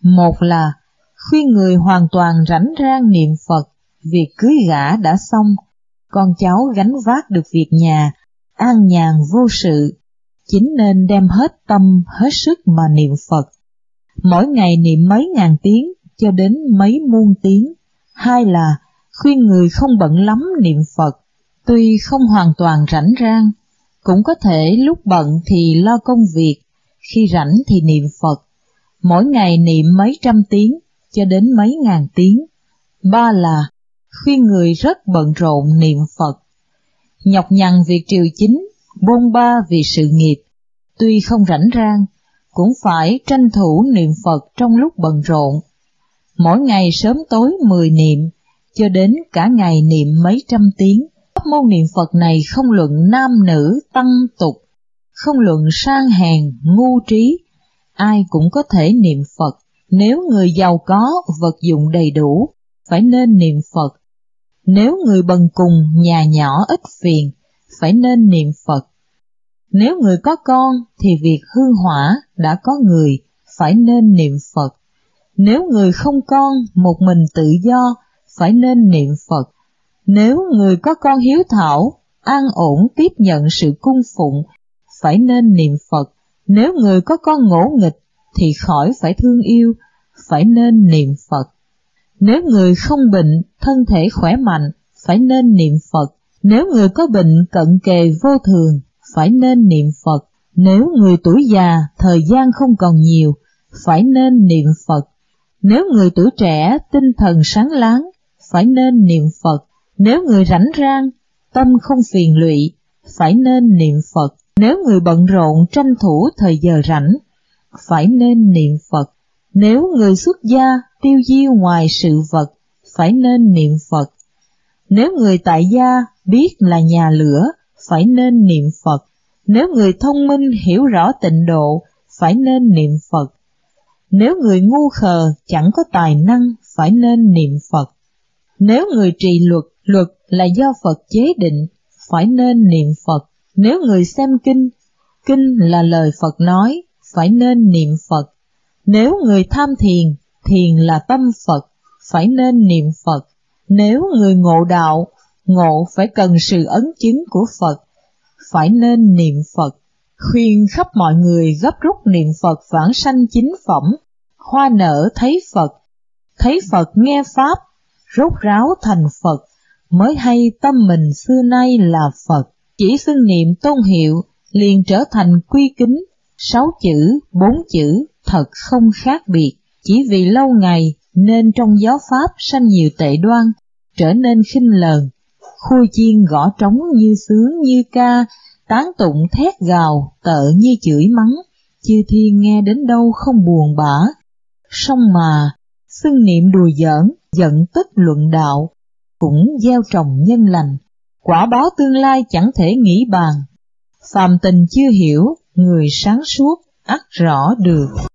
Một là khuyên người hoàn toàn rảnh rang niệm Phật, việc cưới gả đã xong, con cháu gánh vác được việc nhà, an nhàn vô sự, chính nên đem hết tâm hết sức mà niệm Phật. Mỗi ngày niệm mấy ngàn tiếng cho đến mấy muôn tiếng. Hai là khuyên người không bận lắm niệm Phật, tuy không hoàn toàn rảnh rang, cũng có thể lúc bận thì lo công việc, khi rảnh thì niệm Phật. Mỗi ngày niệm mấy trăm tiếng cho đến mấy ngàn tiếng. Ba là khuyên người rất bận rộn niệm Phật, nhọc nhằn việc triều chính, bôn ba vì sự nghiệp, tuy không rảnh rang, cũng phải tranh thủ niệm Phật trong lúc bận rộn. Mỗi ngày sớm tối 10 niệm, cho đến cả ngày niệm mấy trăm tiếng. Pháp môn niệm Phật này không luận nam nữ, tăng tục, không luận sang hèn, ngu trí, ai cũng có thể niệm Phật. Nếu người giàu có, vật dụng đầy đủ, phải nên niệm Phật. Nếu người bần cùng, nhà nhỏ ít phiền, phải nên niệm Phật. Nếu người có con thì việc hương hỏa đã có người, phải nên niệm Phật. Nếu người không con, một mình tự do, phải nên niệm Phật. Nếu người có con hiếu thảo, an ổn tiếp nhận sự cung phụng, phải nên niệm Phật. Nếu người có con ngỗ nghịch thì khỏi phải thương yêu, phải nên niệm Phật. Nếu người không bệnh, thân thể khỏe mạnh, phải nên niệm Phật. Nếu người có bệnh cận kề vô thường, phải nên niệm Phật. Nếu người tuổi già, thời gian không còn nhiều, phải nên niệm Phật. Nếu người tuổi trẻ, tinh thần sáng láng, phải nên niệm Phật. Nếu người rảnh rang, tâm không phiền lụy, phải nên niệm Phật. Nếu người bận rộn tranh thủ thời giờ rảnh, phải nên niệm Phật. Nếu người xuất gia tiêu diêu ngoài sự vật, phải nên niệm Phật. Nếu người tại gia biết là nhà lửa, phải nên niệm Phật. Nếu người thông minh hiểu rõ tịnh độ, phải nên niệm Phật. Nếu người ngu khờ chẳng có tài năng, phải nên niệm Phật. Nếu người trì luật, luật là do Phật chế định, phải nên niệm Phật. Nếu người xem kinh, kinh là lời Phật nói, phải nên niệm Phật. Nếu người tham thiền, thiền là tâm Phật, phải nên niệm Phật. Nếu người ngộ đạo, ngộ phải cần sự ấn chứng của Phật, phải nên niệm Phật. Khuyên khắp mọi người gấp rút niệm Phật vãng sanh chính phẩm, hoa nở thấy Phật nghe Pháp, rốt ráo thành Phật, mới hay tâm mình xưa nay là Phật. Chỉ xưng niệm tôn hiệu, liền trở thành quy kính, 6 chữ, 4 chữ, thật không khác biệt. Chỉ vì lâu ngày nên trong giáo Pháp sanh nhiều tệ đoan, trở nên khinh lờn, khui chiên gõ trống như sướng như ca, tán tụng thét gào, tợ như chửi mắng, chư thiên nghe đến đâu không buồn bã. Song mà, xưng niệm đùa giỡn, giận tức luận đạo, cũng gieo trồng nhân lành, quả báo tương lai chẳng thể nghĩ bàn. Phàm tình chưa hiểu, người sáng suốt ắt rõ được.